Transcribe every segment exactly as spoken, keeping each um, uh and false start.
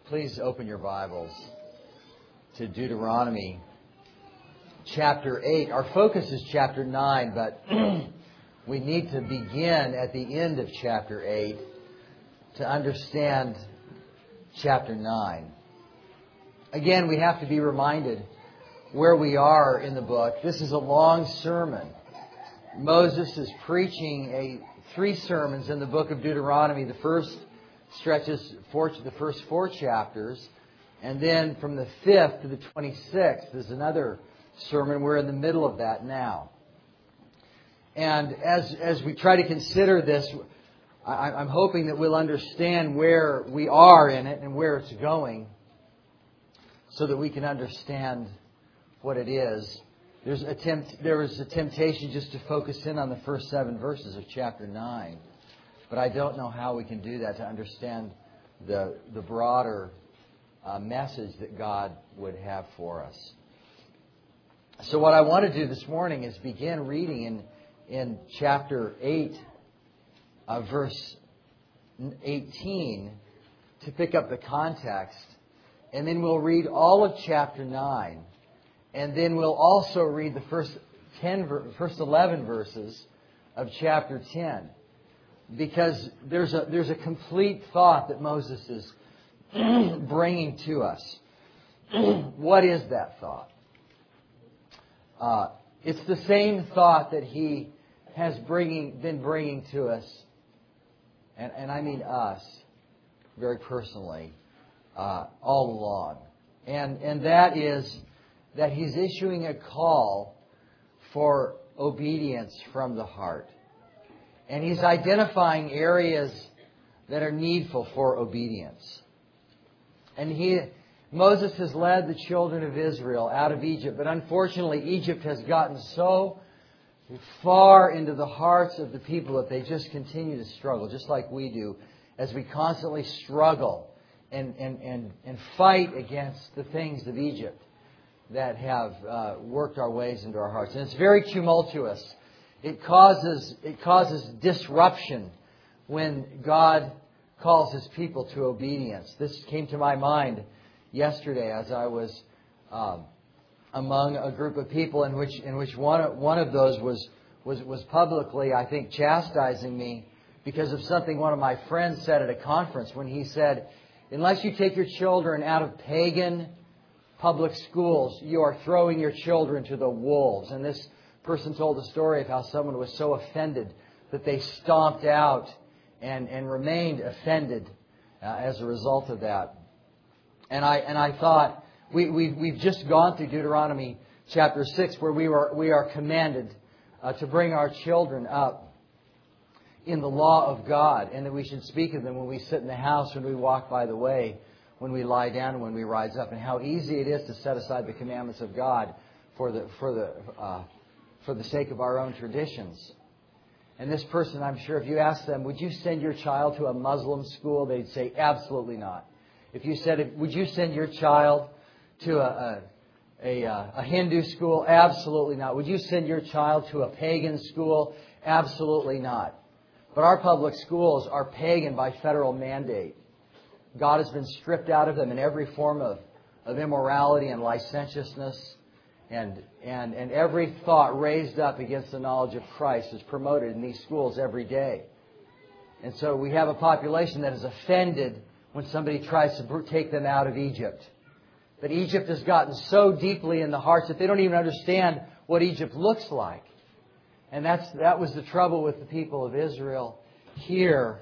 Please open your Bibles to Deuteronomy chapter eight. Our focus is chapter nine, but we need to begin at the end of chapter eight to understand chapter nine. Again, we have to be reminded where we are in the book. This is a long sermon. Moses is preaching a three sermons in the book of Deuteronomy. The first stretches for the first four chapters, and then from the fifth to the twenty-sixth is another sermon. We're in the middle of that now. And as as we try to consider this, I, I'm hoping that we'll understand where we are in it and where it's going, so that we can understand what it is. There's a tempt, there is a temptation just to focus in on the first seven verses of chapter nine. But I don't know how we can do that to understand the the broader uh, message that God would have for us. So what I want to do this morning is begin reading in in chapter eight, uh, verse eighteen, to pick up the context, and then we'll read all of chapter nine, and then we'll also read the first ten, first eleven verses of chapter ten. Because there's a there's a complete thought that Moses is bringing to us. What is that thought? Uh, it's the same thought that he has bringing been bringing to us, and, and I mean us, very personally, uh, all along. And and that is that he's issuing a call for obedience from the heart. And he's identifying areas that are needful for obedience. And he, Moses has led the children of Israel out of Egypt. But unfortunately, Egypt has gotten so far into the hearts of the people that they just continue to struggle, just like we do, as we constantly struggle and, and, and, and fight against the things of Egypt that have uh, worked our ways into our hearts. And it's very tumultuous. It causes it causes disruption when God calls His people to obedience. This came to my mind yesterday as I was um, among a group of people in which in which one of, one of those was was was publicly, I think, chastising me because of something one of my friends said at a conference when he said, "Unless you take your children out of pagan public schools, you are throwing your children to the wolves." And this person told the story of how someone was so offended that they stomped out and, and remained offended uh, as a result of that. And I and I thought we we've, we've just gone through Deuteronomy chapter six, where we were we are commanded uh, to bring our children up in the law of God, and that we should speak of them when we sit in the house, when we walk by the way, when we lie down, and when we rise up, and how easy it is to set aside the commandments of God for the for the uh, for the sake of our own traditions. And this person, I'm sure, if you asked them, would you send your child to a Muslim school? They'd say, absolutely not. If you said, would you send your child to a, a, a, a Hindu school? Absolutely not. Would you send your child to a pagan school? Absolutely not. But our public schools are pagan by federal mandate. God has been stripped out of them in every form of, of immorality and licentiousness. And, and and every thought raised up against the knowledge of Christ is promoted in these schools every day. And so we have a population that is offended when somebody tries to take them out of Egypt. But Egypt has gotten so deeply in the hearts that they don't even understand what Egypt looks like. And that's that was the trouble with the people of Israel here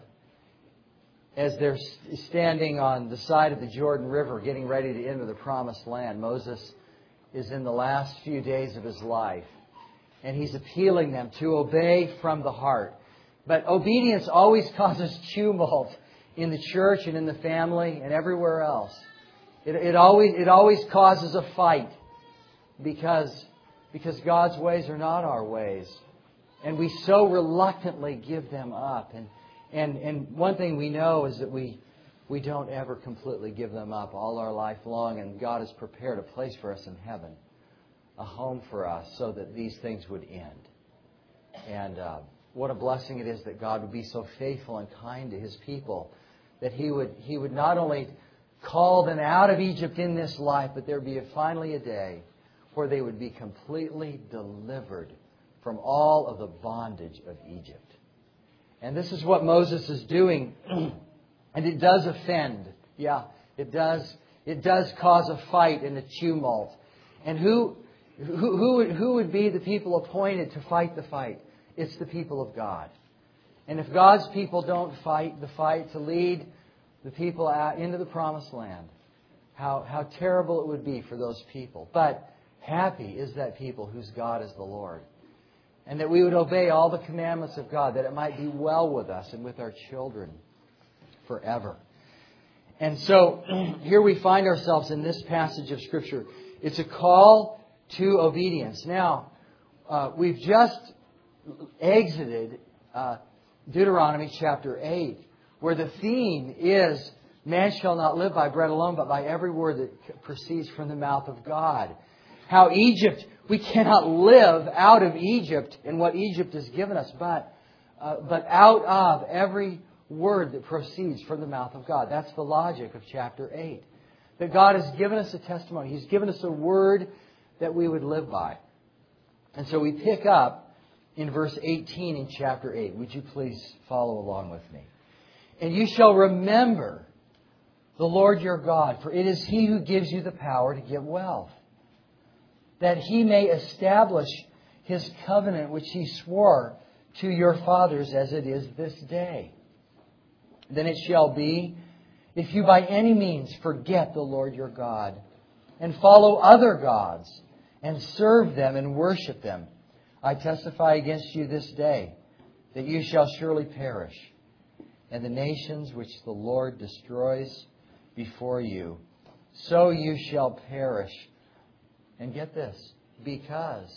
as they're standing on the side of the Jordan River getting ready to enter the promised land. Moses is in the last few days of his life, and he's appealing them to obey from the heart. But obedience always causes tumult in the church and in the family and everywhere else. It, it always it always causes a fight because because God's ways are not our ways, and we so reluctantly give them up. And and and one thing we know is that we. We don't ever completely give them up all our life long, and God has prepared a place for us in heaven, a home for us, so that these things would end. And uh, what a blessing it is that God would be so faithful and kind to His people, that He would He would not only call them out of Egypt in this life, but there would be finally a day where they would be completely delivered from all of the bondage of Egypt. And this is what Moses is doing. And it does offend. Yeah, it does. It does cause a fight and a tumult. And who, who, who, would, who would be the people appointed to fight the fight? It's the people of God. And if God's people don't fight the fight to lead the people out into the promised land, how, how terrible it would be for those people. But happy is that people whose God is the Lord. And that we would obey all the commandments of God, that it might be well with us and with our children forever. And so here we find ourselves in this passage of Scripture. It's a call to obedience. Now, uh, we've just exited uh, Deuteronomy chapter eight, where the theme is, man shall not live by bread alone, but by every word that proceeds from the mouth of God. How Egypt, we cannot live out of Egypt and what Egypt has given us, but uh, but out of every word that proceeds from the mouth of God. That's the logic of chapter eight. That God has given us a testimony. He's given us a word that we would live by. And so we pick up in verse eighteen in chapter eight. Would you please follow along with me? And you shall remember the Lord your God, for it is He who gives you the power to get wealth, that He may establish His covenant which He swore to your fathers as it is this day. Then it shall be, if you by any means forget the Lord your God, and follow other gods, and serve them and worship them, I testify against you this day, that you shall surely perish. And the nations which the Lord destroys before you, so you shall perish. And get this, because.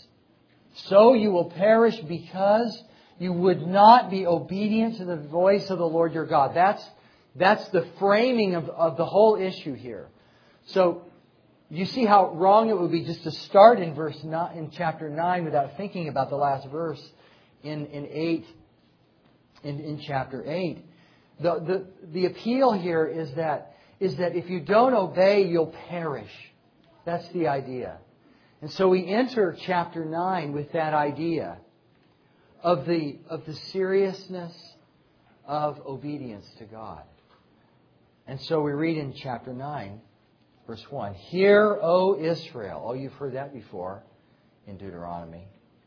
So you will perish because you would not be obedient to the voice of the Lord your God. That's, that's the framing of, of the whole issue here. So you see how wrong it would be just to start in verse nine, in chapter nine without thinking about the last verse in, in eight, in, in chapter eight. The, the, the appeal here is that, is that if you don't obey, you'll perish. That's the idea. And so we enter chapter nine with that idea of the, of the seriousness of obedience to God. And so we read in chapter nine, verse one, Hear, O Israel. Oh, you've heard that before in Deuteronomy.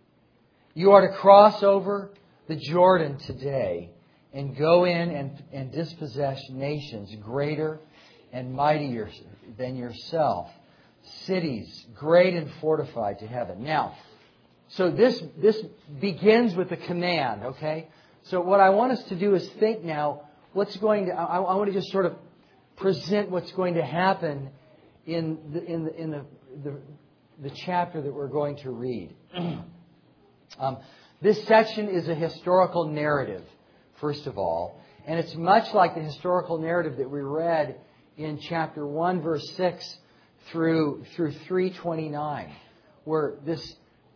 You are to cross over the Jordan today and go in and, and dispossess nations greater and mightier than yourself, cities great and fortified to heaven. Now, so this this begins with a command, okay? So what I want us to do is think now, what's going to, I, I want to just sort of present what's going to happen in the in the in the the, the chapter that we're going to read. um, this section is a historical narrative, first of all, and it's much like the historical narrative that we read in chapter one, verse six through through three twenty-nine, where this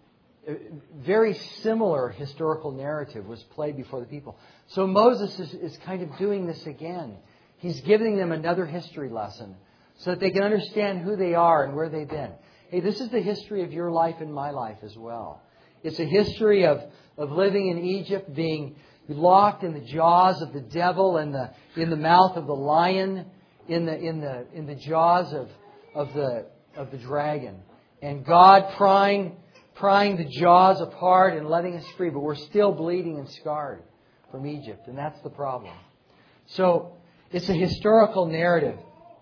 very similar historical narrative was played before the people. So Moses is, is kind of doing this again. He's giving them another history lesson so that they can understand who they are and where they've been. Hey, this is the history of your life and my life as well. It's a history of, of living in Egypt, being locked in the jaws of the devil and the in the mouth of the lion, in the in the in the jaws of of the of the dragon, and God prying prying the jaws apart and letting us free, but we're still bleeding and scarred from Egypt, and that's the problem. So it's a historical narrative,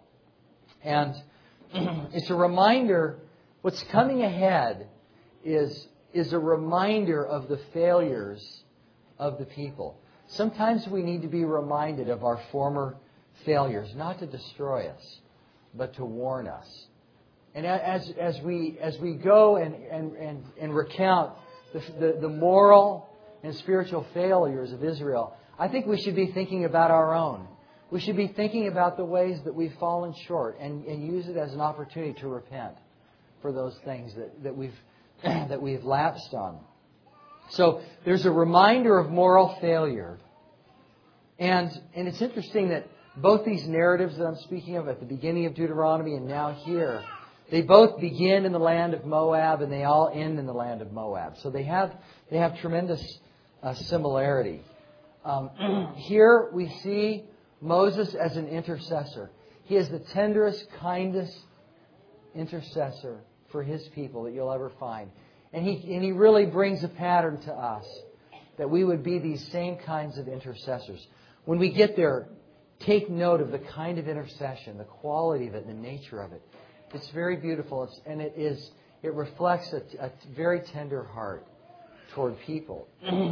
and it's a reminder. What's coming ahead is is a reminder of the failures of the people. Sometimes we need to be reminded of our former failures, not to destroy us, but to warn us. And as as we as we go and and and, and recount the, the the moral and spiritual failures of Israel, I think we should be thinking about our own. We should be thinking about the ways that we've fallen short and, and use it as an opportunity to repent for those things that, that we've that we've lapsed on. So there's a reminder of moral failure. And and it's interesting that both these narratives that I'm speaking of at the beginning of Deuteronomy and now here, they both begin in the land of Moab and they all end in the land of Moab. So they have they have tremendous uh, similarity. Um, here we see Moses as an intercessor. He is the tenderest, kindest intercessor for his people that you'll ever find. And he, and he really brings a pattern to us that we would be these same kinds of intercessors. When we get there, take note of the kind of intercession, the quality of it, the nature of it. It's very beautiful, it's, and it is it reflects a, a very tender heart toward people.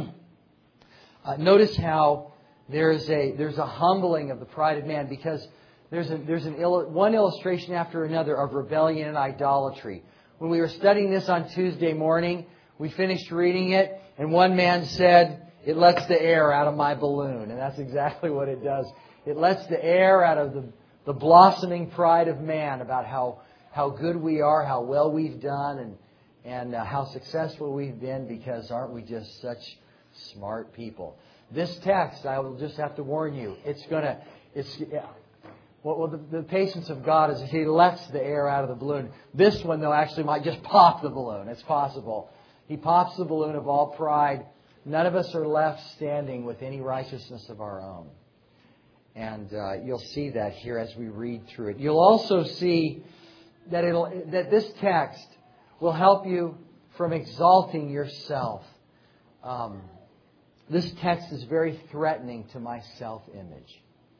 uh, notice how there's a there's a humbling of the pride of man, because there's a, there's an il- one illustration after another of rebellion and idolatry. When we were studying this on Tuesday morning, we finished reading it, and one man said, "It lets the air out of my balloon," and that's exactly what it does. It lets the air out of the the blossoming pride of man about how how good we are, how well we've done, and and uh, how successful we've been, because aren't we just such smart people? This text, I will just have to warn you, it's gonna it's. Yeah. Well, well the, the patience of God is He lets the air out of the balloon. This one, though, actually might just pop the balloon. It's possible. He pops the balloon of all pride. None of us are left standing with any righteousness of our own. And uh, you'll see that here as we read through it. You'll also see that it'll, that this text will help you from exalting yourself. Um, this text is very threatening to my self-image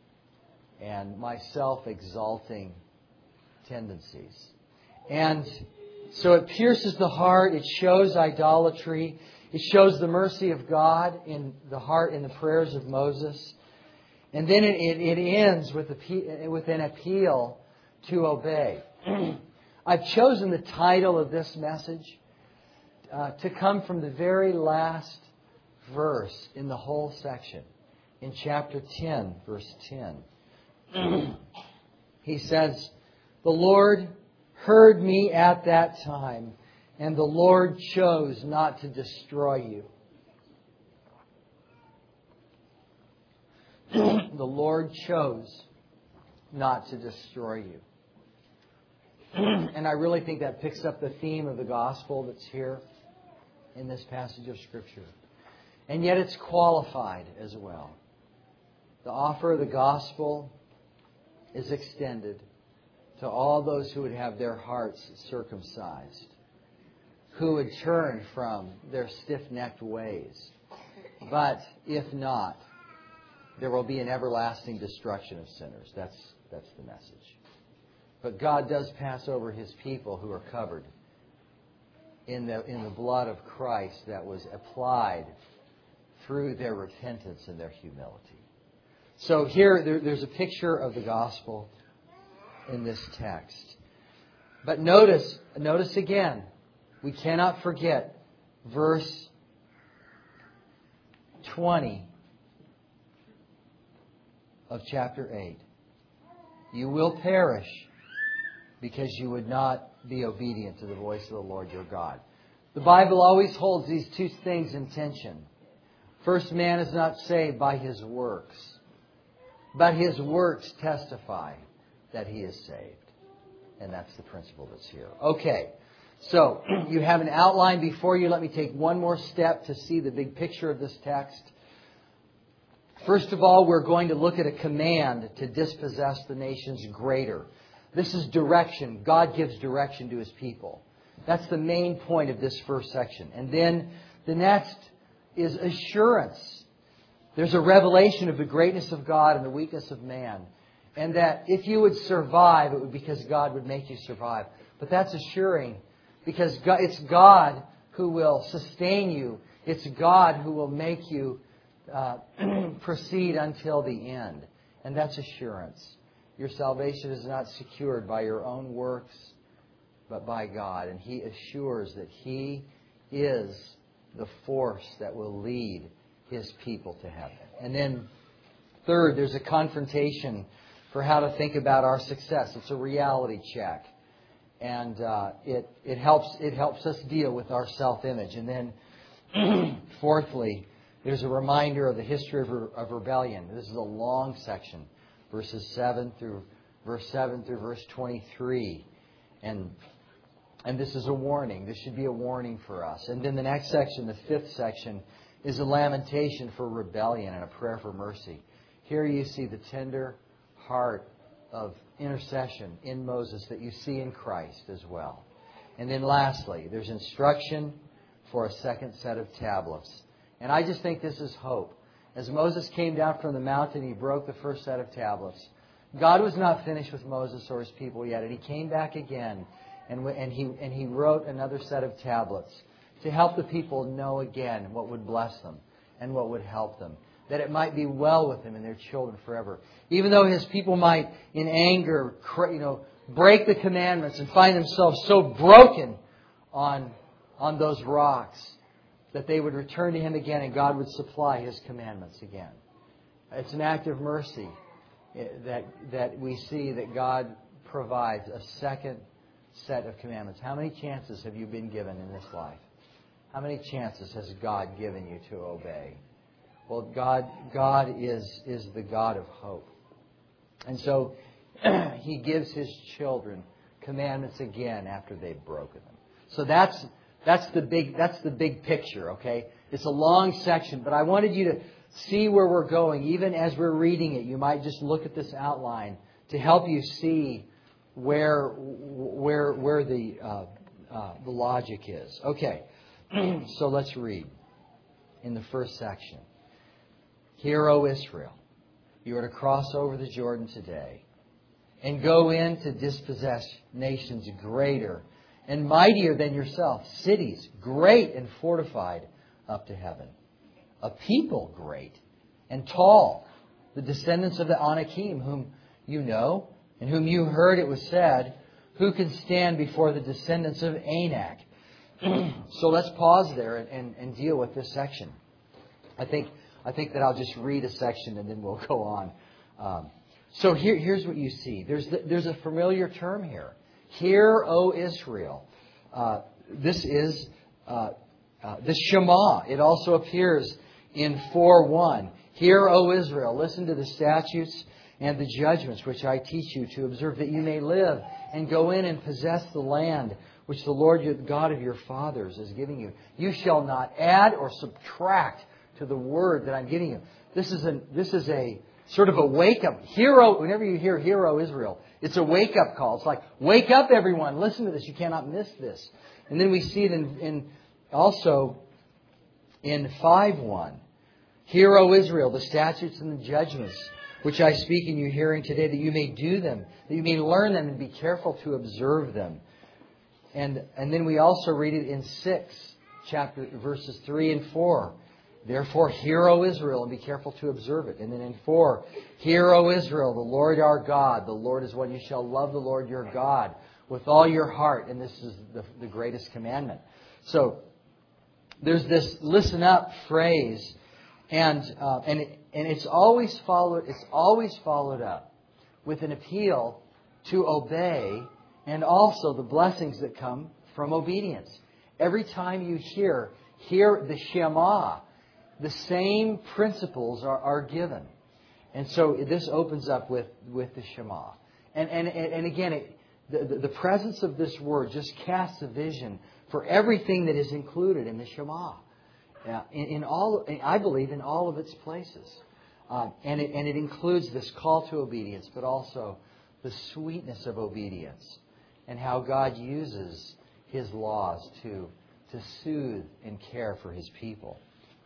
and my self-exalting tendencies. And so it pierces the heart. It shows idolatry. It shows the mercy of God in the heart, in the prayers of Moses. And then it, it, it ends with, a, with an appeal to obey. I've chosen the title of this message uh, to come from the very last verse in the whole section, in chapter ten, verse ten. He says, "The Lord heard me at that time, and the Lord chose not to destroy you." The Lord chose not to destroy you. And I really think that picks up the theme of the gospel that's here in this passage of Scripture. And yet it's qualified as well. The offer of the gospel is extended to all those who would have their hearts circumcised, who would turn from their stiff-necked ways. But if not, there will be an everlasting destruction of sinners. That's that's the message. But God does pass over His people who are covered in the in the blood of Christ that was applied through their repentance and their humility. So here there, there's a picture of the gospel in this text. But notice, notice again, we cannot forget verse twenty of chapter eight. You will perish because you would not be obedient to the voice of the Lord your God. The Bible always holds these two things in tension. First, man is not saved by his works, but his works testify that he is saved. And that's the principle that's here. Okay, so you have an outline before you. Let me take one more step to see the big picture of this text. First of all, we're going to look at a command to dispossess the nations greater. This is direction. God gives direction to His people. That's the main point of this first section. And then the next is assurance. There's a revelation of the greatness of God and the weakness of man. And that if you would survive, it would be because God would make you survive. But that's assuring, because it's God who will sustain you. It's God who will make you uh, proceed until the end. And that's assurance. Your salvation is not secured by your own works, but by God. And He assures that He is the force that will lead His people to heaven. And then third, there's a confrontation for how to think about our success. It's a reality check. And uh, it, it helps it helps us deal with our self-image. And then fourthly, there's a reminder of the history of, re- of rebellion. This is a long section. verses seven through verse seven through verse twenty-three. And and this is a warning. This should be a warning for us. And then the next section, the fifth section, is a lamentation for rebellion and a prayer for mercy. Here you see the tender heart of intercession in Moses that you see in Christ as well. And then lastly, there's instruction for a second set of tablets. And I just think this is hope. As Moses came down from the mountain, he broke the first set of tablets. God was not finished with Moses or his people yet, and he came back again, and, and, he, and he wrote another set of tablets to help the people know again what would bless them and what would help them, that it might be well with them and their children forever. Even though his people might, in anger, you know, break the commandments and find themselves so broken on, on those rocks, that they would return to him again and God would supply his commandments again. It's an act of mercy that that we see that God provides a second set of commandments. How many chances have you been given in this life? How many chances has God given you to obey? Well, God God is, is the God of hope. And so he gives his children commandments again after they've broken them. So that's that's the big that's the big picture, okay? It's a long section, but I wanted you to see where we're going. Even as we're reading it, you might just look at this outline to help you see where where where the uh, uh, the logic is. Okay, so let's read in the first section. Hear, O Israel, you are to cross over the Jordan today and go in to dispossess nations greater and mightier than yourself, cities great and fortified up to heaven. A people great and tall, the descendants of the Anakim, whom you know, and whom you heard it was said, who can stand before the descendants of Anak? So let's pause there and, and, and deal with this section. I think I think that I'll just read a section and then we'll go on. Um, so here, here's what you see. There's the, there's a familiar term here. Hear, O Israel. Uh, this is uh, uh, the Shema. It also appears in four one. Hear, O Israel, listen to the statutes and the judgments which I teach you to observe, that you may live and go in and possess the land which the Lord your God of your fathers is giving you. You shall not add or subtract to the word that I'm giving you. This is a this is a sort of a wake up. Hero, whenever you hear Hear, O Israel, it's a wake up call. It's like, wake up everyone, listen to this. You cannot miss this. And then we see it in, in also in five one. Hear, O Israel, the statutes and the judgments which I speak in you hearing today, that you may do them, that you may learn them and be careful to observe them. And and then we also read it in six, chapter verses three and four. Therefore, hear, O Israel, and be careful to observe it. And then in four, hear, O Israel, the Lord our God, the Lord is one. You shall love the Lord your God with all your heart. And this is the, the greatest commandment. So there's this listen up phrase, and uh, and it, and it's always followed. It's always followed up with an appeal to obey, and also the blessings that come from obedience. Every time you hear hear the Shema, the same principles are, are given. And so this opens up with, with the Shema. And and, and again, it, the, the presence of this word just casts a vision for everything that is included in the Shema. Uh, in, in all, I believe, in all of its places. Uh, and, it, and it includes this call to obedience, but also the sweetness of obedience and how God uses His laws to, to soothe and care for His people.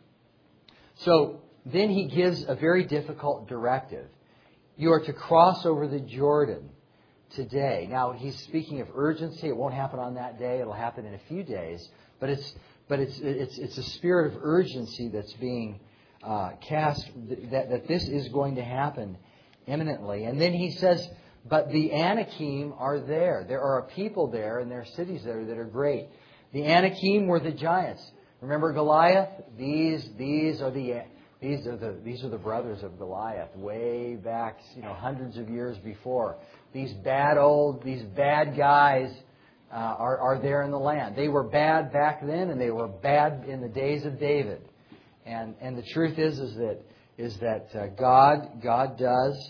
So then He gives a very difficult directive. You are to cross over the Jordan today. Now, He's speaking of urgency. It won't happen on that day. It'll happen in a few days. But it's but it's it's it's a spirit of urgency that's being uh, cast, that, that this is going to happen imminently. And then He says, but the Anakim are there. There are a people there, and there are cities there that are great. The Anakim were the giants. Remember Goliath? These these are the these are the these are the brothers of Goliath, way back, you know, hundreds of years before. These bad old these bad guys uh, are are there in the land. They were bad back then, and they were bad in the days of David. And and the truth is is that is that uh, God God does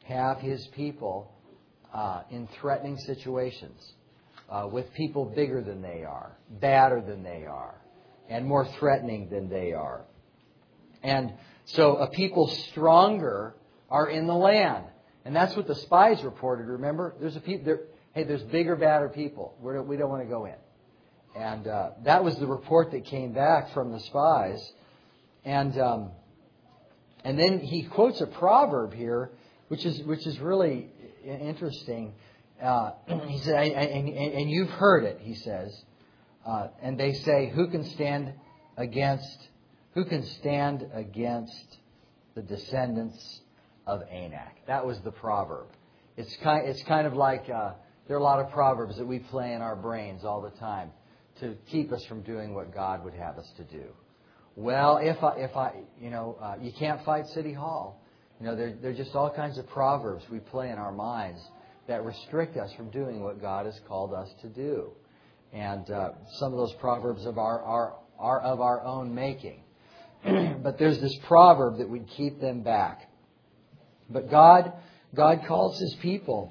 have His people uh, in threatening situations uh, with people bigger than they are, badder than they are, and more threatening than they are. And so a people stronger are in the land. And that's what the spies reported, remember? There's a people, there, hey, there's bigger, badder people. We're, we don't want to go in. And uh, that was the report that came back from the spies. And um, and then he quotes a proverb here, which is which is really interesting. Uh, he said, I, I, and, and you've heard it, he says. Uh, and they say, who can stand against, who can stand against the descendants of Anak? That was the proverb. It's kind, it's kind of like, uh, there are a lot of proverbs that we play in our brains all the time to keep us from doing what God would have us to do. Well, if I, if I, you know, uh, you can't fight City Hall. You know, there, there are just all kinds of proverbs we play in our minds that restrict us from doing what God has called us to do. And uh, some of those proverbs of our, are, are of our own making. But there's this proverb that would keep them back. But God, God calls His people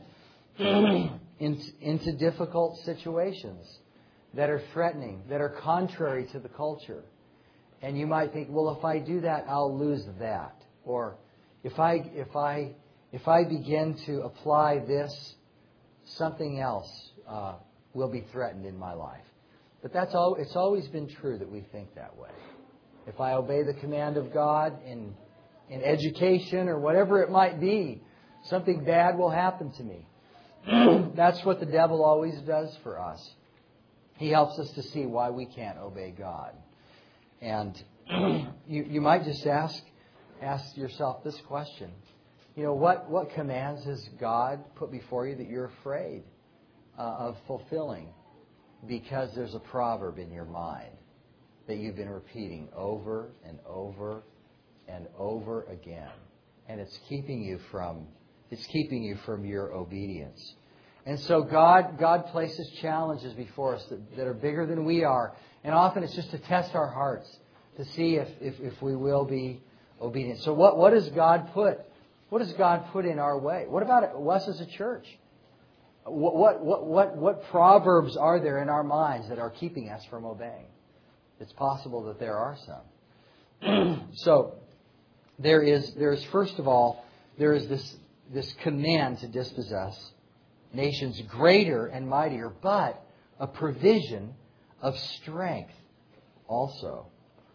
into, into difficult situations that are threatening, that are contrary to the culture. And you might think, well, if I do that, I'll lose that. Or if I if I if I begin to apply this, something else uh, will be threatened in my life. But that's all. It's always been true that we think that way. If I obey the command of God in in education or whatever it might be, something bad will happen to me. That's what the devil always does for us. He helps us to see why we can't obey God. And you, you might just ask ask yourself this question. You know, what, what commands has God put before you that you're afraid uh, of fulfilling? Because there's a proverb in your mind that you've been repeating over and over and over again. And it's keeping you from it's keeping you from your obedience. And so God God places challenges before us that, that are bigger than we are. And often it's just to test our hearts, to see if, if, if we will be obedient. So what, what does God put? What does God put in our way? What about us as a church? What, what, what, what, what proverbs are there in our minds that are keeping us from obeying? It's possible that there are some. So there is there is first of all, there is this this command to dispossess nations greater and mightier, but a provision of strength also.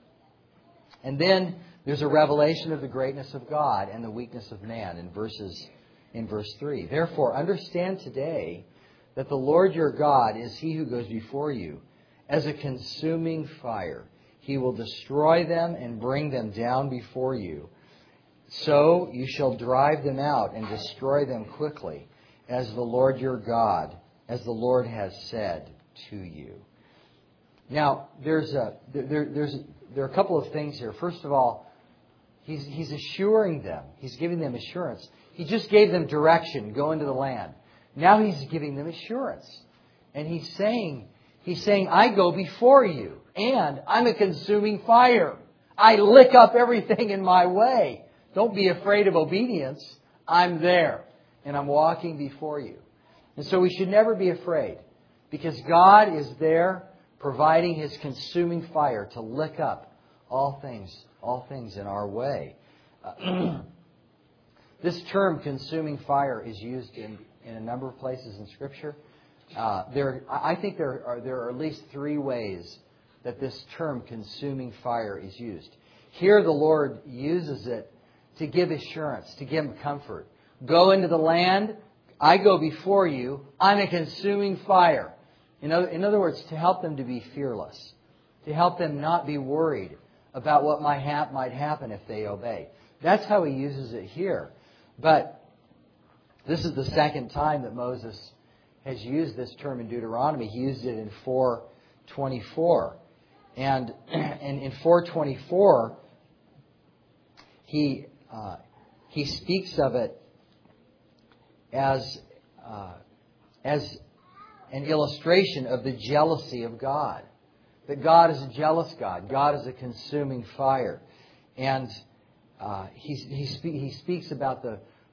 And then there's a revelation of the greatness of God and the weakness of man in verses in verse three. Therefore, understand today that the Lord your God is He who goes before you as a consuming fire. He will destroy them and bring them down before you. So you shall drive them out and destroy them quickly, as the Lord your God, as the Lord has said to you. Now, there's a there, there's there are a couple of things here. First of all, he's he's assuring them. He's giving them assurance. He just gave them direction, go into the land. Now he's giving them assurance, and he's saying he's saying I go before you, and I'm a consuming fire. I lick up everything in my way. Don't be afraid of obedience. I'm there, and I'm walking before you. And so we should never be afraid, because God is there providing His consuming fire to lick up all things, all things in our way. Uh, this term, consuming fire, is used in, in a number of places in Scripture. Uh, there, I think there are there are at least three ways that this term, consuming fire, is used. Here, the Lord uses it to give assurance, to give them comfort. Go into the land. I go before you. I'm a consuming fire. In other, in other words, to help them to be fearless, to help them not be worried about what might, hap- might happen if they obey. That's how He uses it here. But this is the second time that Moses has used this term in Deuteronomy. He used it in four twenty-four. And, and in four twenty-four, he, uh, he speaks of it as uh, as an illustration of the jealousy of God. That God is a jealous God. God is a consuming fire. And uh, he, he, spe- he speaks about the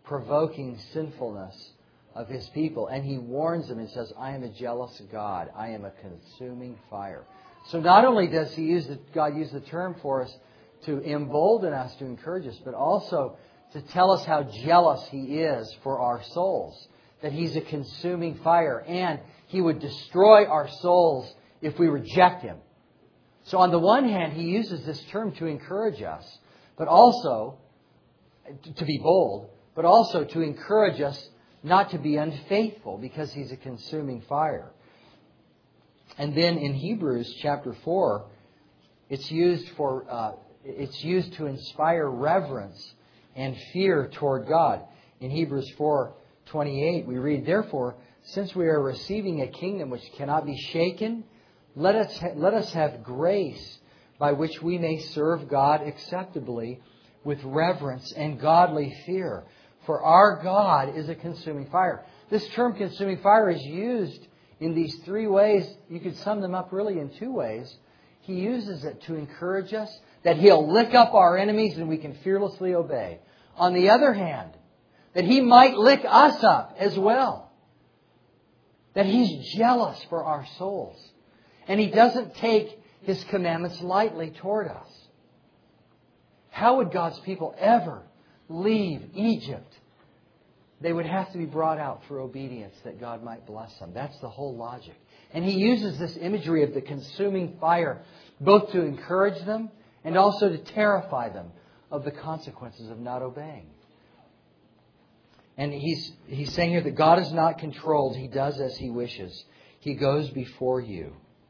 provoking sinfulness of His people. And He warns them and says, I am a jealous God. I am a consuming fire. So not only does He use the, God use the term for us to embolden us, to encourage us, but also to tell us how jealous He is for our souls. That He's a consuming fire. And He would destroy our souls if we reject Him. So on the one hand, He uses this term to encourage us, but also to be bold, but also to encourage us not to be unfaithful, because He's a consuming fire. And then in Hebrews chapter four, it's used for uh, it's used to inspire reverence and fear toward God. In Hebrews four twenty-eight, we read, Therefore, since we are receiving a kingdom which cannot be shaken, let us ha- let us have grace by which we may serve God acceptably with reverence and godly fear. For our God is a consuming fire. This term consuming fire is used in these three ways. You could sum them up really in two ways. He uses it to encourage us that He'll lick up our enemies and we can fearlessly obey. On the other hand, that He might lick us up as well. That He's jealous for our souls. And He doesn't take His commandments lightly toward us. How would God's people ever leave Egypt? They would have to be brought out through obedience that God might bless them. That's the whole logic. And He uses this imagery of the consuming fire both to encourage them and also to terrify them of the consequences of not obeying. And he's, he's saying here that God is not controlled. He does as He wishes. He goes before you.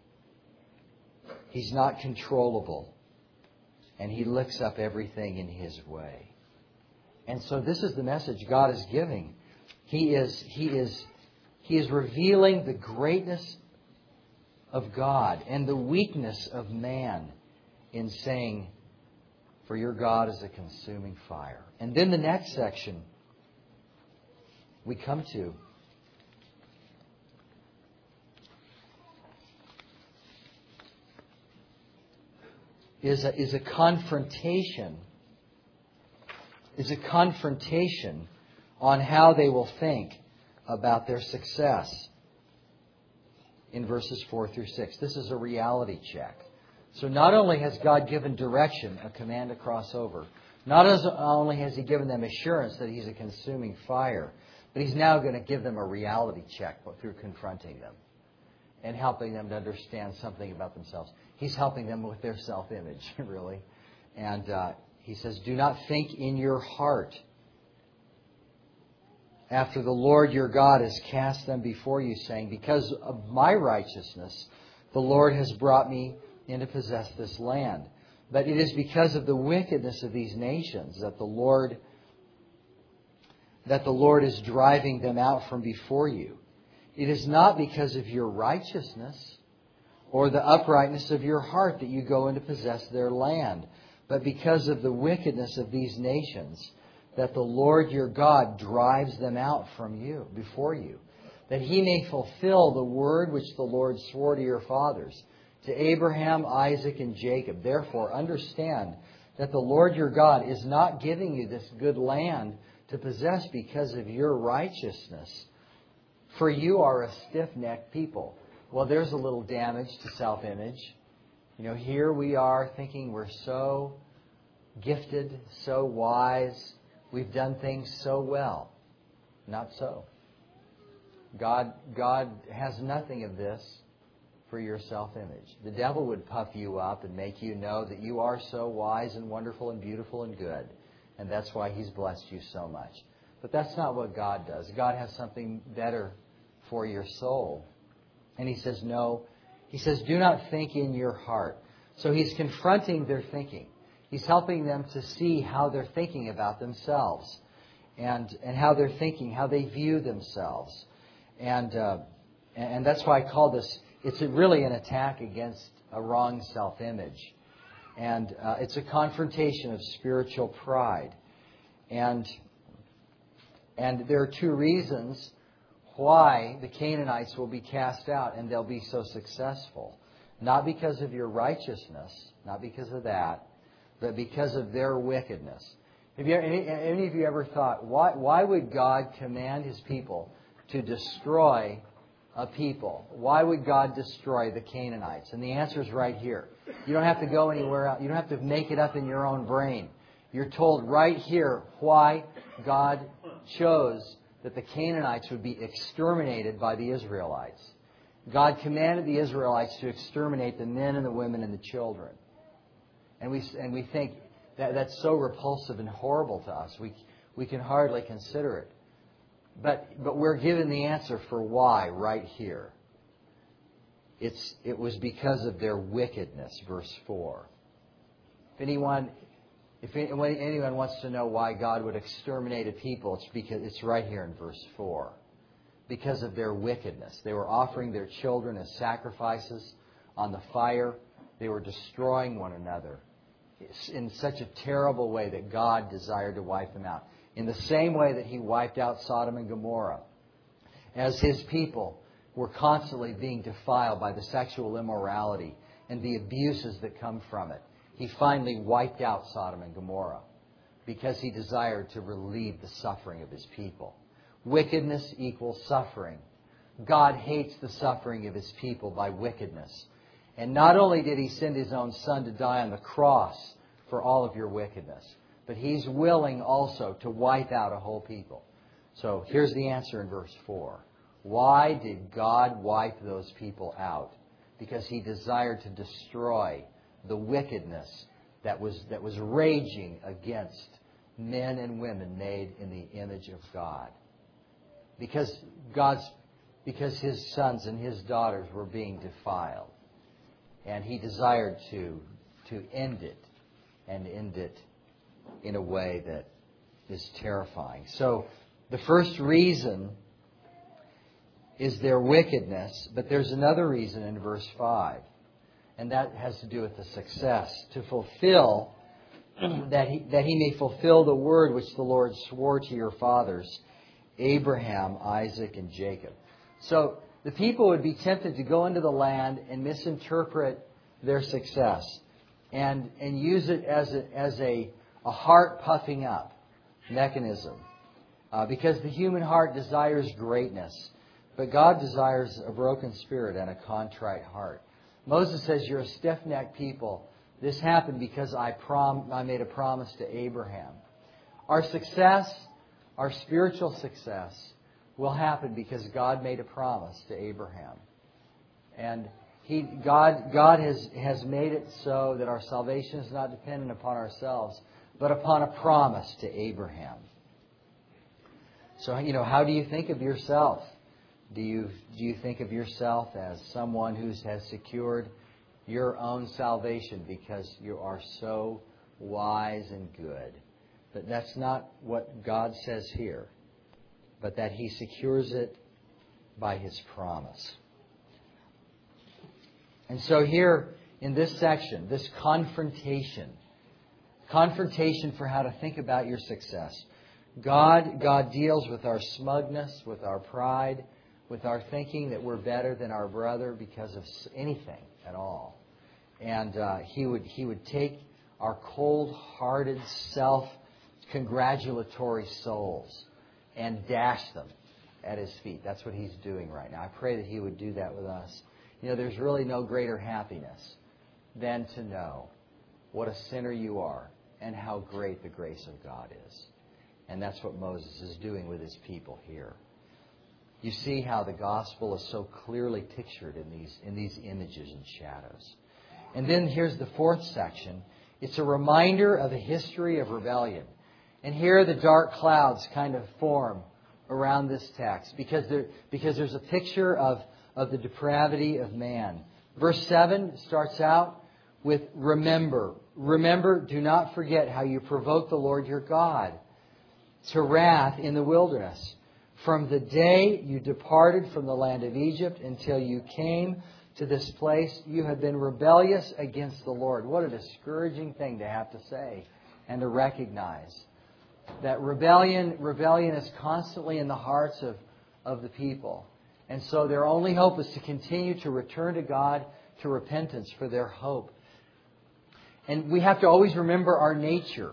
He's not controllable. And He licks up everything in His way. And so this is the message God is giving. He is, he is, he is revealing the greatness of God and the weakness of man in saying, for your God is a consuming fire. And then the next section we come to is a, is a confrontation is a confrontation on how they will think about their success in verses four through six. This is a reality check. So not only has God given direction, a command to cross over, not as only has He given them assurance that He's a consuming fire, but He's now going to give them a reality check through confronting them and helping them to understand something about themselves. He's helping them with their self-image, really. And uh, He says, do not think in your heart after the Lord your God has cast them before you, saying, because of my righteousness, the Lord has brought me in to possess this land. But it is because of the wickedness of these nations that the Lord that the Lord is driving them out from before you. It is not because of your righteousness or the uprightness of your heart that you go in to possess their land, but because of the wickedness of these nations, that the Lord your God drives them out from you, before you, that He may fulfill the word which the Lord swore to your fathers, to Abraham, Isaac, and Jacob. Therefore, understand that the Lord your God is not giving you this good land to possess because of your righteousness, for you are a stiff-necked people. Well, there's a little damage to self-image. You know, here we are thinking we're so gifted, so wise, we've done things so well. Not so. God, God has nothing of this for your self-image. The devil would puff you up and make you know that you are so wise and wonderful and beautiful and good. And that's why He's blessed you so much. But that's not what God does. God has something better for your soul. And He says, no. He says, do not think in your heart. So He's confronting their thinking. He's helping them to see how they're thinking about themselves. And, and how they're thinking, how they view themselves. And, uh, and that's why I call this, it's really an attack against a wrong self-image. And uh, it's a confrontation of spiritual pride. And, and there are two reasons why the Canaanites will be cast out and they'll be so successful. Not because of your righteousness, not because of that, but because of their wickedness. Have you, any, any of you ever thought, why, why would God command His people to destroy a people? Why would God destroy the Canaanites? And the answer is right here. You don't have to go anywhere else. You don't have to make it up in your own brain. You're told right here why God chose that the Canaanites would be exterminated by the Israelites. God commanded the Israelites to exterminate the men and the women and the children. And we and we think that that's so repulsive and horrible to us. We we can hardly consider it. But but we're given the answer for why right here. It's it was because of their wickedness, verse four. If anyone if anyone wants to know why God would exterminate a people, it's because it's right here in verse four. Because of their wickedness. They were offering their children as sacrifices on the fire. They were destroying one another in such a terrible way that God desired to wipe them out. In the same way that He wiped out Sodom and Gomorrah. As His people were constantly being defiled by the sexual immorality and the abuses that come from it, He finally wiped out Sodom and Gomorrah because He desired to relieve the suffering of His people. Wickedness equals suffering. God hates the suffering of His people by wickedness. And not only did He send His own Son to die on the cross for all of your wickedness, but He's willing also to wipe out a whole people. So here's the answer in verse four. Why did God wipe those people out? Because He desired to destroy the wickedness that was, that was raging against men and women made in the image of God. Because God's, because His sons and His daughters were being defiled. And He desired to, to end it, and end it in a way that is terrifying. So the first reason is their wickedness, but there's another reason in verse five. And that has to do with the success. To fulfill, that he, that he may fulfill the word which the Lord swore to your fathers, Abraham, Isaac, and Jacob. So the people would be tempted to go into the land and misinterpret their success and, and use it as a, as a, a heart puffing up mechanism. Uh, because the human heart desires greatness, but God desires a broken spirit and a contrite heart. Moses says, you're a stiff-necked people. This happened because I prom- I made a promise to Abraham. Our success, our spiritual success, will happen because God made a promise to Abraham. And he, God, God has, has made it so that our salvation is not dependent upon ourselves, but upon a promise to Abraham. So, you know, how do you think of yourself? Do you, do you think of yourself as someone who has secured your own salvation because you are so wise and good? But that's not what God says here, but that He secures it by His promise. And so here in this section, this confrontation, confrontation for how to think about your success. God, God deals with our smugness, with our pride, with our thinking that we're better than our brother because of anything at all. And uh, He would He would take our cold-hearted, self-congratulatory souls and dash them at His feet. That's what He's doing right now. I pray that He would do that with us. You know, there's really no greater happiness than to know what a sinner you are and how great the grace of God is. And that's what Moses is doing with his people here. You see how the gospel is so clearly pictured in these, in these images and shadows. And then here's the fourth section. It's a reminder of a history of rebellion. And here the dark clouds kind of form around this text because, there, because there's a picture of, of the depravity of man. Verse seven starts out with remember. Remember, do not forget how you provoked the Lord your God to wrath in the wilderness. From the day you departed from the land of Egypt until you came to this place, you have been rebellious against the Lord. What a discouraging thing to have to say and to recognize. That rebellion, rebellion is constantly in the hearts of, of the people. And so their only hope is to continue to return to God, to repentance for their hope. And we have to always remember our nature.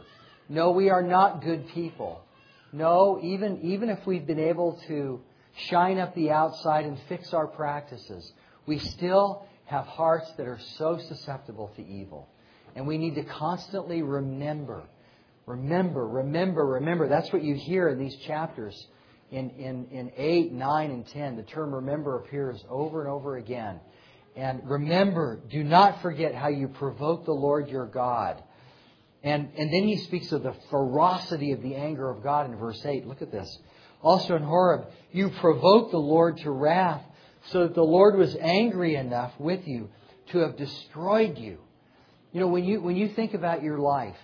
No, we are not good people. No, even, even if we've been able to shine up the outside and fix our practices, we still have hearts that are so susceptible to evil. And we need to constantly remember, remember, remember, remember. That's what you hear in these chapters. In, in, in eight, nine, and ten, the term remember appears over and over again. And remember, do not forget how you provoked the Lord your God. And, and then he speaks of the ferocity of the anger of God in verse eight. Look at this. Also in Horeb, you provoked the Lord to wrath, so that the Lord was angry enough with you to have destroyed you. You know, when you when you think about your life,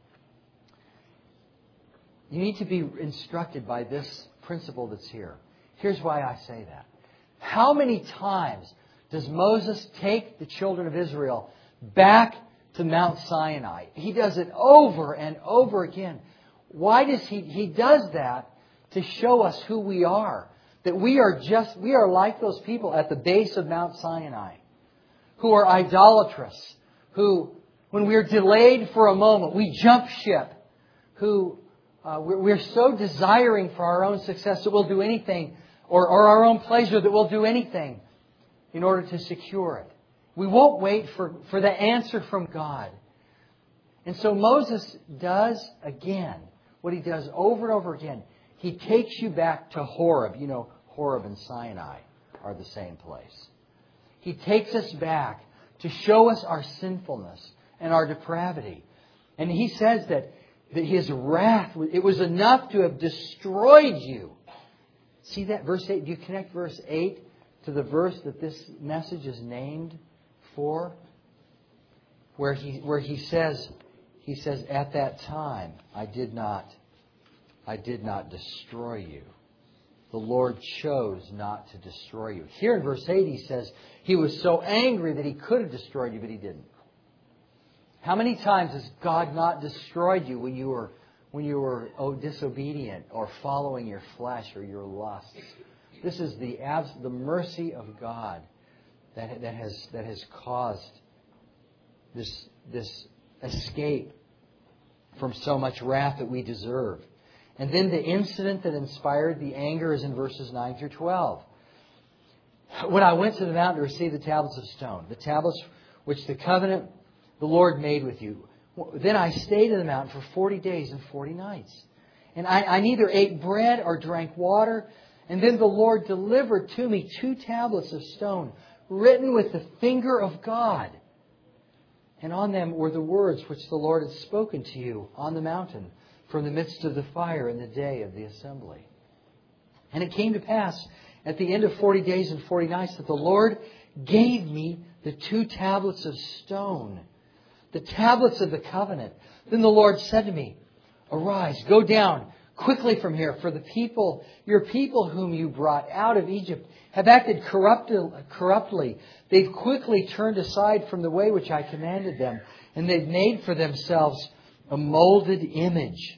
you need to be instructed by this principle that's here. Here's why I say that. How many times does Moses take the children of Israel back to Mount Sinai? He does it over and over again. Why does he? He does that to show us who we are. That we are just, we are like those people at the base of Mount Sinai who are idolatrous, who, when we're delayed for a moment, we jump ship, who uh, we're, we're so desiring for our own success that we'll do anything, or, or our own pleasure that we'll do anything in order to secure it. We won't wait for, for the answer from God. And so Moses does again what he does over and over again. He takes you back to Horeb. You know, Horeb and Sinai are the same place. He takes us back to show us our sinfulness and our depravity. And he says that, that His wrath, it was enough to have destroyed you. See that? Verse eight. Do you connect verse eight to the verse that this message is named for? Where he, where he says, he says, at that time, I did not I did not destroy you. The Lord chose not to destroy you. Here in verse eight he says He was so angry that He could have destroyed you, but He didn't. How many times has God not destroyed you when you were when you were oh, disobedient or following your flesh or your lusts? This is the abs- the mercy of God that that has that has caused this this escape from so much wrath that we deserve. And then the incident that inspired the anger is in verses nine through twelve. When I went to the mountain to receive the tablets of stone, the tablets which the covenant the Lord made with you, then I stayed in the mountain for forty days and forty nights. And I, I neither ate bread or drank water. And then the Lord delivered to me two tablets of stone, written with the finger of God. And on them were the words which the Lord had spoken to you on the mountain from the midst of the fire in the day of the assembly. And it came to pass at the end of forty days and forty nights that the Lord gave me the two tablets of stone, the tablets of the covenant. Then the Lord said to me, arise, go down quickly from here, for the people, your people whom you brought out of Egypt have acted corruptly. They've quickly turned aside from the way which I commanded them, and they've made for themselves a molded image.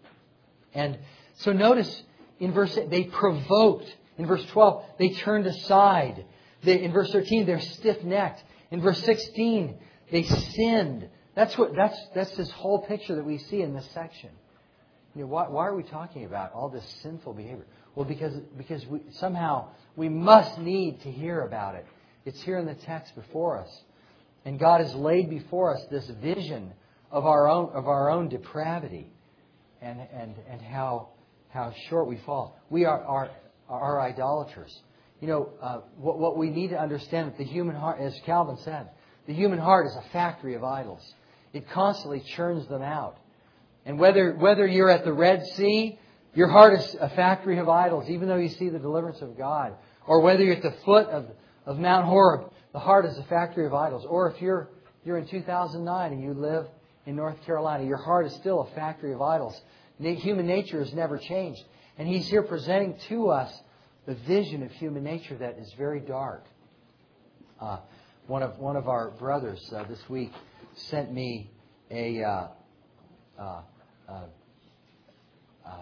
And so notice in verse eight, they provoked. In verse twelve, they turned aside. They, in verse thirteen, they're stiff-necked. In verse sixteen, they sinned. That's what that's that's this whole picture that we see in this section. You know, why, why are we talking about all this sinful behavior? Well, because because we, somehow we must need to hear about it. It's here in the text before us, and God has laid before us this vision of our own of our own depravity, and and and how how short we fall. We are are are idolaters. You know uh, what what we need to understand that the human heart, as Calvin said, the human heart is a factory of idols. It constantly churns them out. And whether whether you're at the Red Sea, your heart is a factory of idols, even though you see the deliverance of God. Or whether you're at the foot of, of Mount Horeb, the heart is a factory of idols. Or if you're you're in two thousand nine and you live in North Carolina, your heart is still a factory of idols. Human nature has never changed. And He's here presenting to us the vision of human nature that is very dark. Uh, one of one of our brothers uh, this week sent me a uh, uh, uh, uh,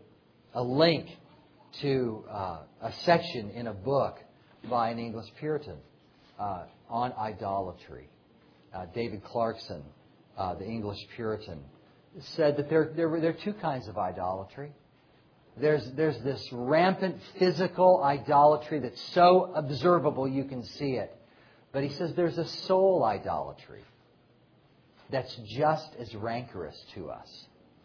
a link to uh, a section in a book by an English Puritan uh, on idolatry. Uh, David Clarkson, uh, the English Puritan, said that there, there, were, there are two kinds of idolatry. There's, there's this rampant physical idolatry that's so observable you can see it. But he says there's a soul idolatry that's just as rancorous to us.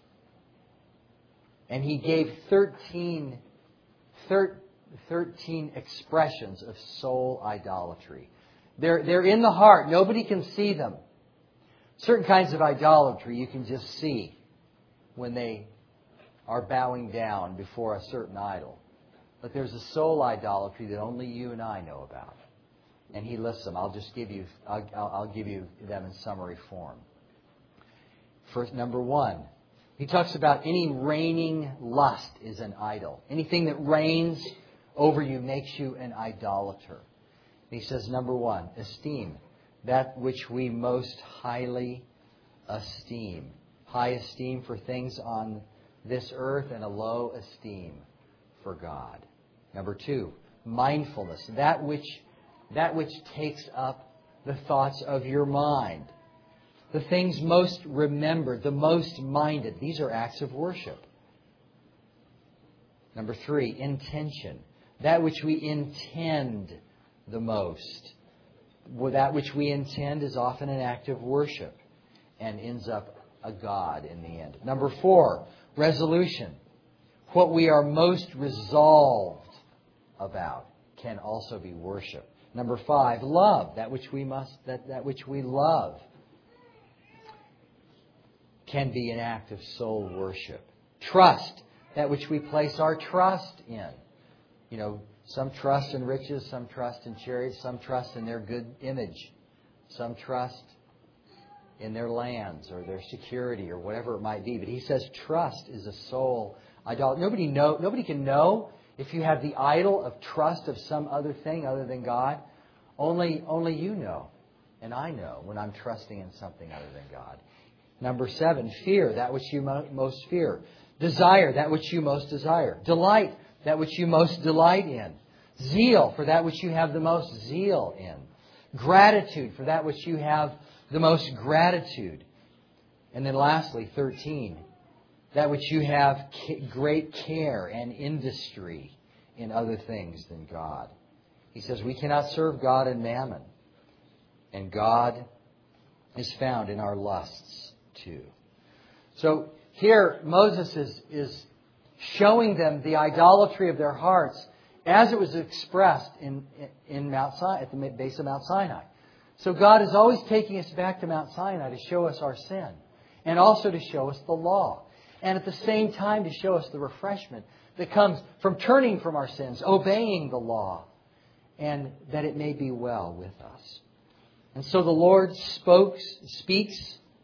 And he gave thirteen, thirteen expressions of soul idolatry. They're, they're in the heart. Nobody can see them. Certain kinds of idolatry you can just see when they are bowing down before a certain idol. But there's a soul idolatry that only you and I know about. And he lists them. I'll just give you, I'll, I'll give you them in summary form. First, number one, he talks about any reigning lust is an idol. Anything that reigns over you makes you an idolater. He says, number one, esteem. That which we most highly esteem. High esteem for things on this earth and a low esteem for God. Number two, mindfulness. That which, that which takes up the thoughts of your mind. The things most remembered, the most minded. These are acts of worship. Number three, intention. That which we intend the most. That which we intend is often an act of worship and ends up a god in the end. Number four, resolution. What we are most resolved about can also be worship. Number five, love. That which we must, that, that which we love can be an act of soul worship. Trust. That which we place our trust in. You know, some trust in riches, some trust in chariots, some trust in their good image. Some trust in their lands or their security or whatever it might be. But he says trust is a soul idol. Nobody know, nobody can know if you have the idol of trust of some other thing other than God. Only, only you know. And I know when I'm trusting in something other than God. Number seven, fear, that which you mo- most fear. Desire, that which you most desire. Delight, that which you most delight in. Zeal, for that which you have the most zeal in. Gratitude, for that which you have the most gratitude. And then lastly, thirteen, that which you have great care and industry in other things than God. He says we cannot serve God and mammon. And God is found in our lusts too. So here Moses is, is showing them the idolatry of their hearts as it was expressed in, in Mount Sinai, at the base of Mount Sinai. So God is always taking us back to Mount Sinai to show us our sin and also to show us the law. And at the same time to show us the refreshment that comes from turning from our sins, obeying the law, and that it may be well with us. And so the Lord spoke, speaks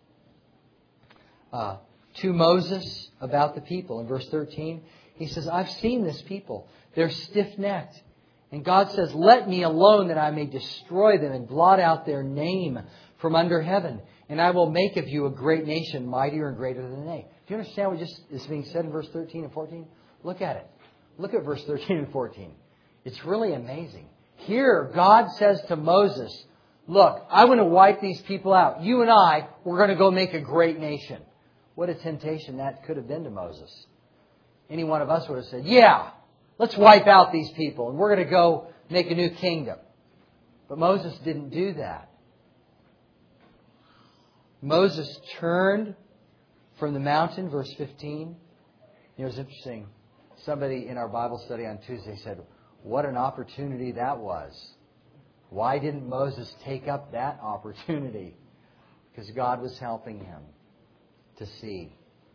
uh, to Moses about the people. In verse thirteen, he says, I've seen this people. They're stiff-necked. And God says, let me alone that I may destroy them and blot out their name from under heaven. And I will make of you a great nation, mightier and greater than they. Do you understand what just is being said in verse thirteen and fourteen? Look at it. Look at verse thirteen and fourteen. It's really amazing. Here, God says to Moses, look, I want to wipe these people out. You and I, we're going to go make a great nation. What a temptation that could have been to Moses. Any one of us would have said, yeah, let's wipe out these people and we're going to go make a new kingdom. But Moses didn't do that. Moses turned from the mountain, verse fifteen. It was interesting. Somebody in our Bible study on Tuesday said, what an opportunity that was. Why didn't Moses take up that opportunity? Because God was helping him to see.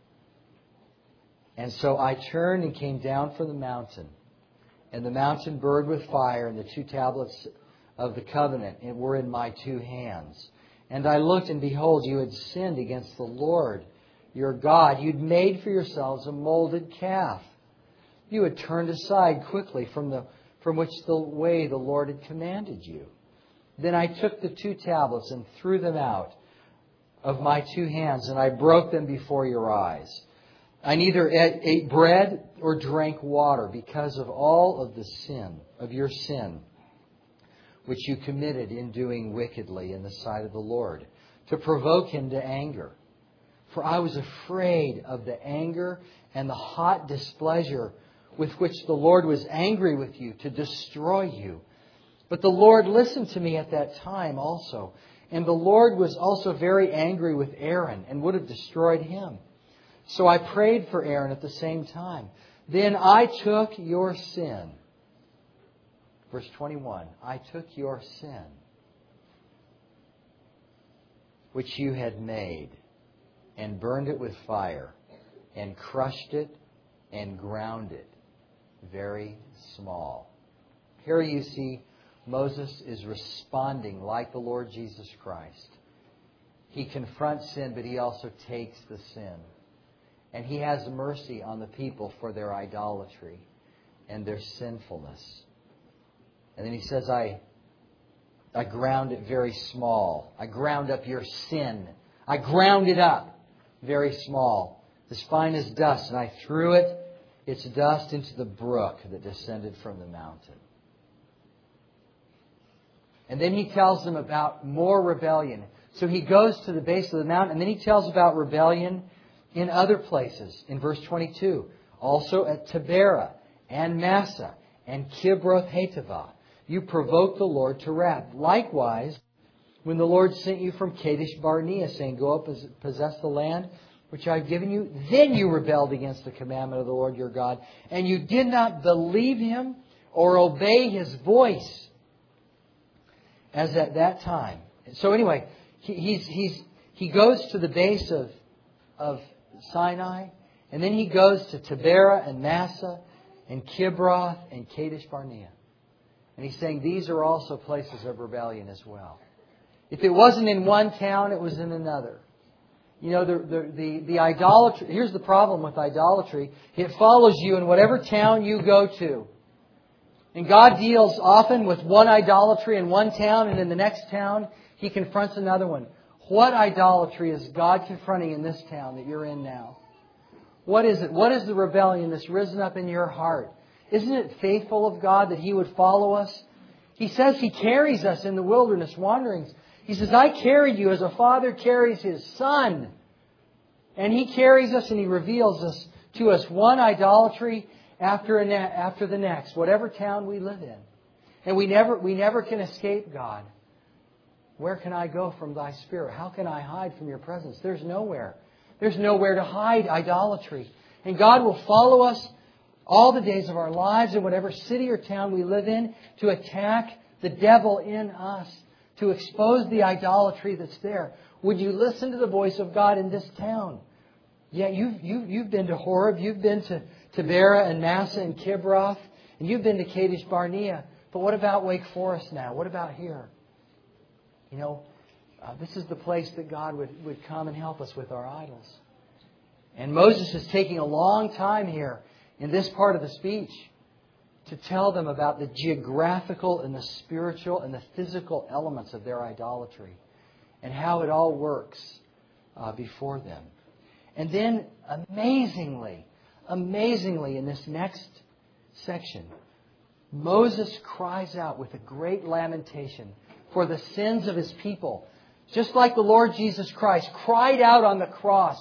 And so I turned and came down from the mountain. And the mountain burned with fire, and the two tablets of the covenant were in my two hands. And I looked, and behold, you had sinned against the Lord your God. You'd made for yourselves a molded calf. You had turned aside quickly from the from which the way the Lord had commanded you. Then I took the two tablets and threw them out of my two hands, and I broke them before your eyes. I neither ate bread or drank water because of all of the sin, of your sin, which you committed in doing wickedly in the sight of the Lord, to provoke him to anger. For I was afraid of the anger and the hot displeasure with which the Lord was angry with you to destroy you. But the Lord listened to me at that time also. And the Lord was also very angry with Aaron and would have destroyed him. So I prayed for Aaron at the same time. Then I took your sin. Verse twenty-one. I took your sin, which you had made, and burned it with fire, and crushed it, and ground it very small. Here you see Moses is responding like the Lord Jesus Christ. He confronts sin, but he also takes the sin. And he has mercy on the people for their idolatry and their sinfulness. And then he says, I, I ground it very small. I ground up your sin. I ground it up very small, as fine as dust. And I threw it, its dust, into the brook that descended from the mountain. And then he tells them about more rebellion. So he goes to the base of the mountain, and then he tells about rebellion in other places. In verse twenty-two, also at Taberah and Massa and Kibroth Hattaavah, you provoked the Lord to wrath. Likewise, when the Lord sent you from Kadesh Barnea, saying, go up and possess the land which I have given you, then you rebelled against the commandment of the Lord your God, and you did not believe Him or obey His voice, as at that time. So anyway, he, he's, he's, he goes to the base of, of Sinai, and then he goes to Taberah and Massa and Kibroth and Kadesh Barnea. And he's saying these are also places of rebellion as well. If it wasn't in one town, it was in another. You know, the, the, the, the idolatry, here's the problem with idolatry. It follows you in whatever town you go to. And God deals often with one idolatry in one town, and in the next town, He confronts another one. What idolatry is God confronting in this town that you're in now? What is it? What is the rebellion that's risen up in your heart? Isn't it faithful of God that He would follow us? He says He carries us in the wilderness wanderings. He says, I carried you as a father carries his son. And He carries us and He reveals us to us one idolatry after a ne- after the next, whatever town we live in. And we never we never can escape God. Where can I go from Thy Spirit? How can I hide from Your presence? There's nowhere. There's nowhere to hide idolatry. And God will follow us all the days of our lives in whatever city or town we live in to attack the devil in us, to expose the idolatry that's there. Would you listen to the voice of God in this town? Yeah, you've, you've, you've been to Horeb, you've been to Taberah and Massa and Kibroth, and you've been to Kadesh Barnea. But what about Wake Forest now? What about here? You know, uh, this is the place that God would, would come and help us with our idols. And Moses is taking a long time here in this part of the speech to tell them about the geographical and the spiritual and the physical elements of their idolatry and how it all works uh, before them. And then, amazingly, amazingly, in this next section, Moses cries out with a great lamentation for the sins of his people, just like the Lord Jesus Christ cried out on the cross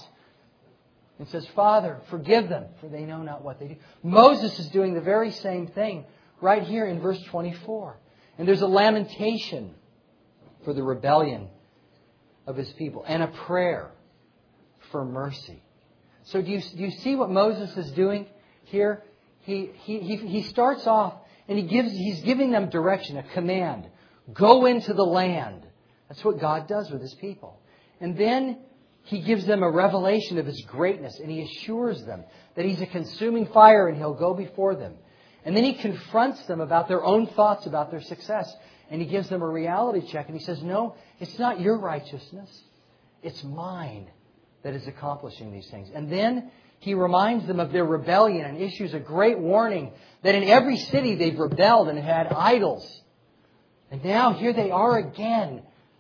and says, Father, forgive them, for they know not what they do. Moses is doing the very same thing right here in verse twenty-four. And there's a lamentation for the rebellion of his people and a prayer for mercy. So do you, do you see what Moses is doing here? He, he, he, he starts off and he gives, he's giving them direction, a command. Go into the land. That's what God does with His people. And then He gives them a revelation of His greatness, and He assures them that He's a consuming fire and He'll go before them. And then He confronts them about their own thoughts about their success. And He gives them a reality check. And He says, no, it's not your righteousness. It's mine that is accomplishing these things. And then He reminds them of their rebellion and issues a great warning that in every city they've rebelled and had idols. And now here they are again,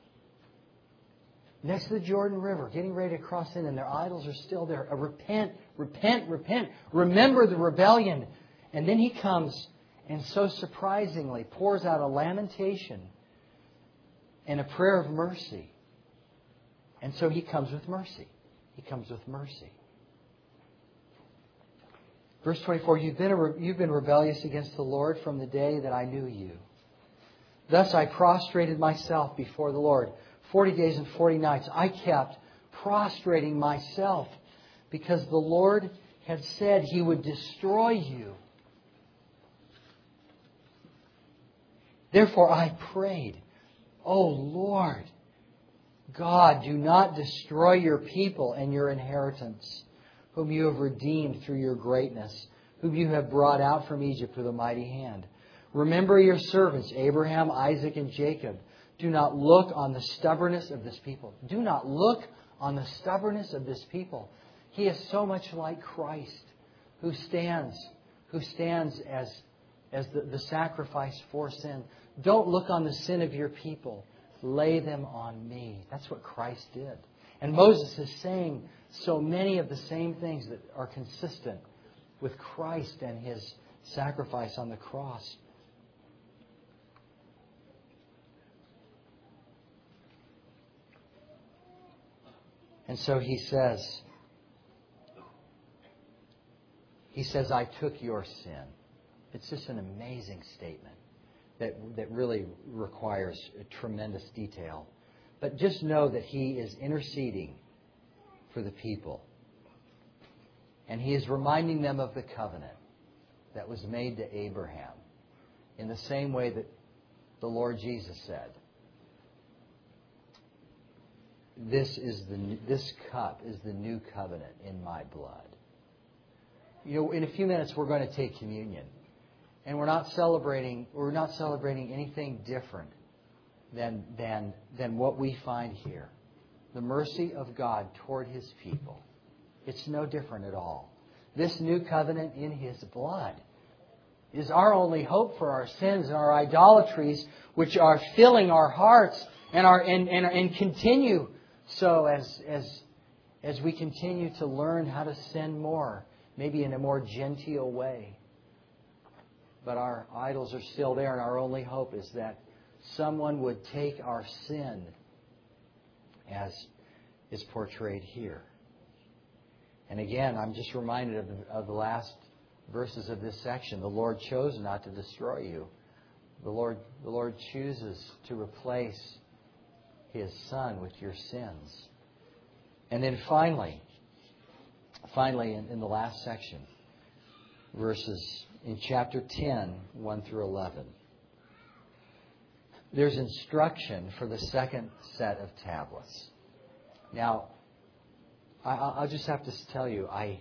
next to the Jordan River, getting ready to cross in, and their idols are still there. A repent, repent, repent. Remember the rebellion. And then He comes and so surprisingly pours out a lamentation and a prayer of mercy. And so He comes with mercy. He comes with mercy. Verse twenty-four, you've been, a, you've been rebellious against the Lord from the day that I knew you. Thus I prostrated myself before the Lord. Forty days and forty nights I kept prostrating myself because the Lord had said He would destroy you. Therefore I prayed, O Lord, God, do not destroy your people and your inheritance, whom you have redeemed through your greatness, whom you have brought out from Egypt with a mighty hand. Remember your servants, Abraham, Isaac, and Jacob. Do not look on the stubbornness of this people. Do not look on the stubbornness of this people. He is so much like Christ, who stands, who stands as, as the, the sacrifice for sin. Don't look on the sin of your people. Lay them on me. That's what Christ did. And Moses is saying so many of the same things that are consistent with Christ and His sacrifice on the cross. And so he says, he says, I took your sin. It's just an amazing statement that, that really requires tremendous detail. But just know that He is interceding for the people. And He is reminding them of the covenant that was made to Abraham in the same way that the Lord Jesus said, This is the this cup is the new covenant in my blood. You know, in a few minutes we're going to take communion, and we're not celebrating. We're not celebrating anything different than than than what we find here. The mercy of God toward His people. It's no different at all. This new covenant in His blood is our only hope for our sins and our idolatries, which are filling our hearts and our and and, and continue. So as as as we continue to learn how to sin more, maybe in a more genteel way. But our idols are still there, and our only hope is that someone would take our sin as is portrayed here. And again, I'm just reminded of the, of the last verses of this section. The Lord chose not to destroy you. The Lord, the Lord chooses to replace His Son with your sins. And then finally, finally in, in the last section, verses in chapter ten, one through eleven, there's instruction for the second set of tablets. Now, I, I'll just have to tell you, I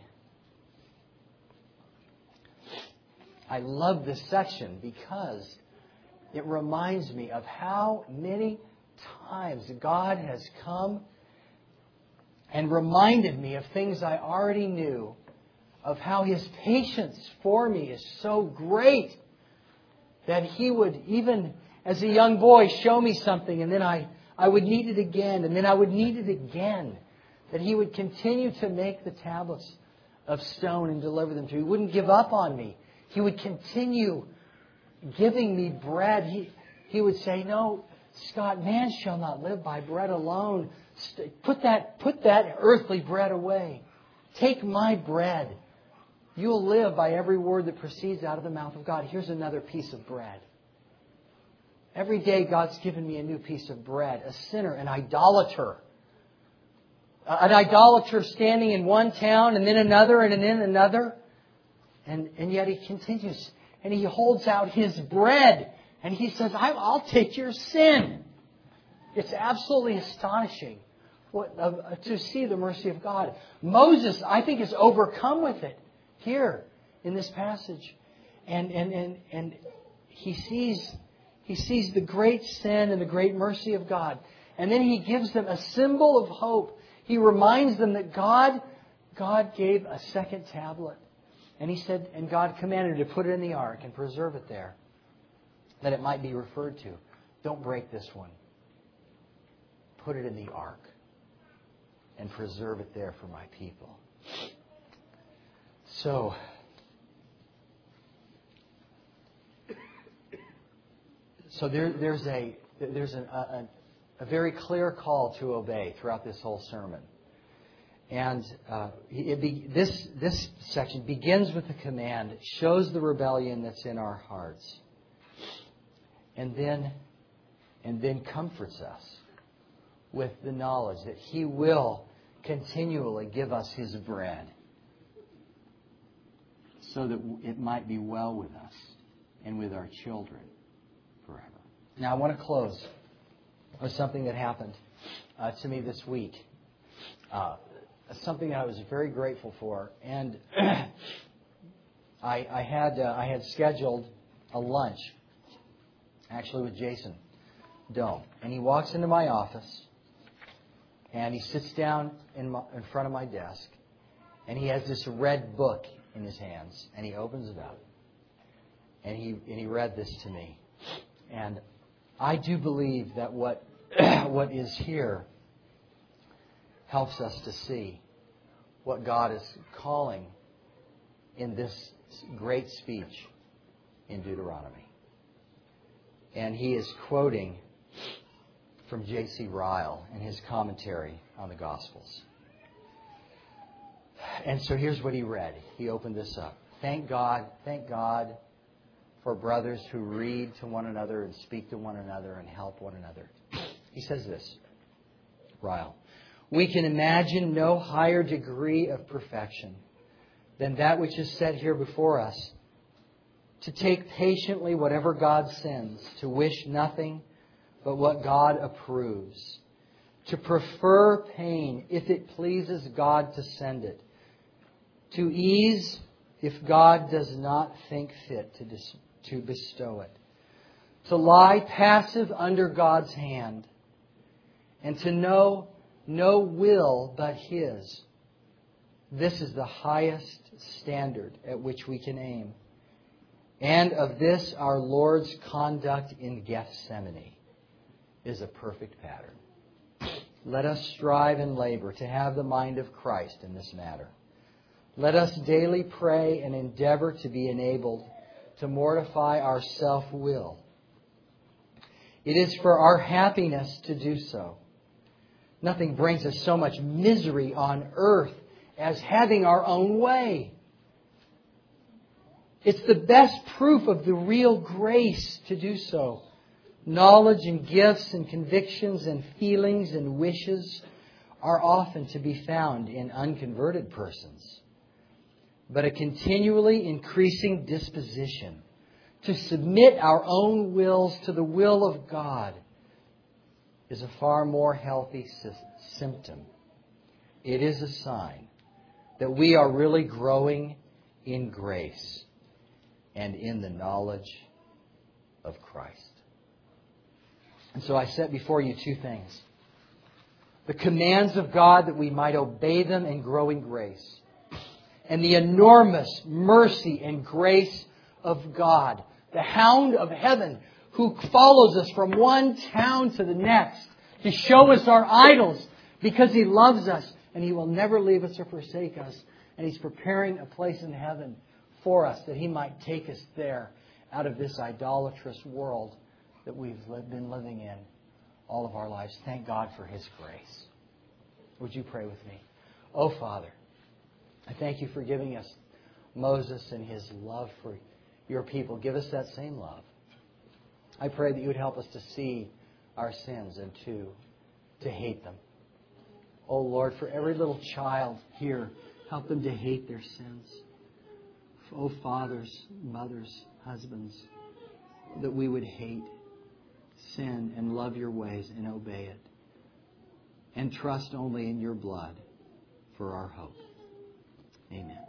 I love this section because it reminds me of how many times God has come and reminded me of things I already knew, of how His patience for me is so great that He would, even as a young boy, show me something and then I, I would need it again and then I would need it again. That He would continue to make the tablets of stone and deliver them to me. He wouldn't give up on me. He would continue giving me bread. He, he would say, no, Scott, man shall not live by bread alone. Put that, put that earthly bread away. Take my bread. You'll live by every word that proceeds out of the mouth of God. Here's another piece of bread. Every day God's given me a new piece of bread. A sinner, an idolater. An idolater standing in one town and then another and then another. And, and yet He continues and He holds out His bread and He says, I'll take your sin. It's absolutely astonishing what, uh, to see the mercy of God. Moses, I think, is overcome with it here in this passage. And, and, and, and he sees, he sees the great sin and the great mercy of God. And then he gives them a symbol of hope. He reminds them that God, God gave a second tablet. And He said, and God commanded to put it in the ark and preserve it there, that it might be referred to. Don't break this one. Put it in the ark and preserve it there for my people. So, so there, there's a there's a, a, a very clear call to obey throughout this whole sermon. And uh, it be, this, this section begins with the command, shows the rebellion that's in our hearts, and then, and then comforts us with the knowledge that He will continually give us His bread so that it might be well with us and with our children forever. Now, I want to close with something that happened uh, to me this week. Uh, something that I was very grateful for. And I, I had uh, I had scheduled a lunch, actually with Jason Dome. And he walks into my office, and he sits down in, my, in front of my desk, and he has this red book in his hands, and he opens it up. And he and he read this to me. And I do believe that what what is here helps us to see what God is calling in this great speech in Deuteronomy. And he is quoting from J C Ryle in his commentary on the Gospels. And so here's what he read. He opened this up. Thank God, thank God for brothers who read to one another and speak to one another and help one another. He says this, Ryle. We can imagine no higher degree of perfection than that which is set here before us. To take patiently whatever God sends, to wish nothing but what God approves. To prefer pain if it pleases God to send it. To ease if God does not think fit to, dis- to bestow it. To lie passive under God's hand. And to know no will but His. This is the highest standard at which we can aim. And of this our Lord's conduct in Gethsemane is a perfect pattern. Let us strive and labor to have the mind of Christ in this matter. Let us daily pray and endeavor to be enabled to mortify our self-will. It is for our happiness to do so. Nothing brings us so much misery on earth as having our own way. It's the best proof of the real grace to do so. Knowledge and gifts and convictions and feelings and wishes are often to be found in unconverted persons. But a continually increasing disposition to submit our own wills to the will of God is a far more healthy symptom. It is a sign that we are really growing in grace and in the knowledge of Christ. And so I set before you two things. The commands of God that we might obey them and grow in grace. And the enormous mercy and grace of God, the hound of heaven, who follows us from one town to the next to show us our idols because He loves us and He will never leave us or forsake us. And He's preparing a place in heaven for us that He might take us there out of this idolatrous world that we've been living in all of our lives. Thank God for His grace. Would you pray with me? Oh, Father, I thank You for giving us Moses and his love for Your people. Give us that same love. I pray that You would help us to see our sins and to, to hate them. Oh Lord, for every little child here, help them to hate their sins. Oh fathers, mothers, husbands, that we would hate sin and love Your ways and obey it. And trust only in Your blood for our hope. Amen.